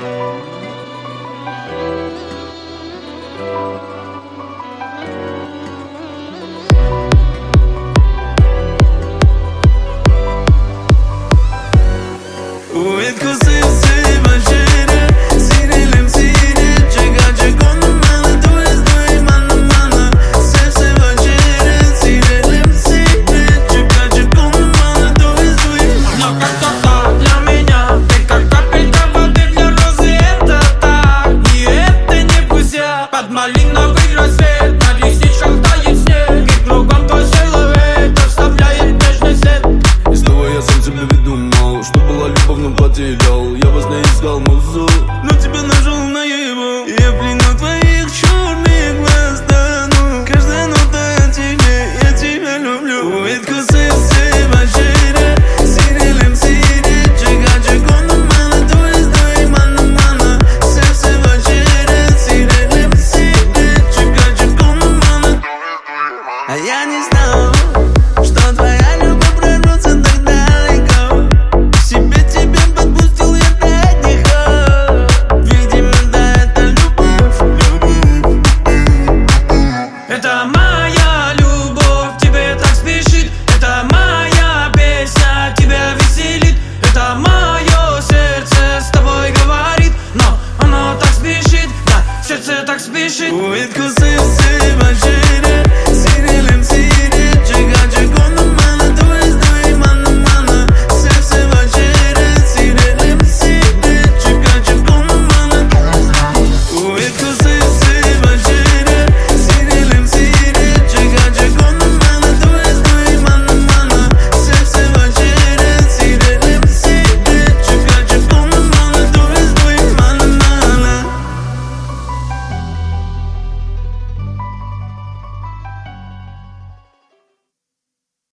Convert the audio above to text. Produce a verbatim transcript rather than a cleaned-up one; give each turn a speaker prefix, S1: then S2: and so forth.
S1: Uit così si facere, sinelim sine, çegace konumana, dues dui mana mana. Se se facere, sinelim sine, çegace konumana, dues dui.
S2: Но как-то так для меня, ты как капелька воды для розы, это так. И это не пузя, под малиновый рассвет, на ресничках тает снег, и кругом твой силуэт оставляет нежный след.
S1: И снова я сам себя веду мало, что была любовь, но потерял. Я вас не искал музу.